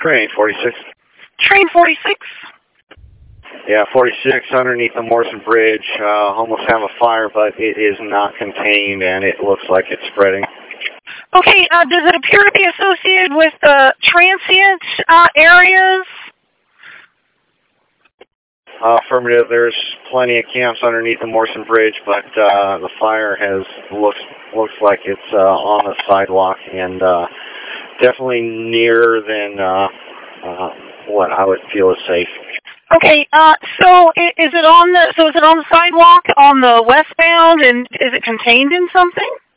Train 46. Train 46? Yeah, 46 underneath the Morrison Bridge. Almost have a fire, but it is not contained, and it looks like it's spreading. Okay, does it appear to be associated with transient areas? Affirmative. There's plenty of camps underneath the Morrison Bridge, but the fire looks like it's on the sidewalk and definitely nearer than what I would feel is safe. Okay, so is it on the sidewalk on the westbound, and is it contained in something?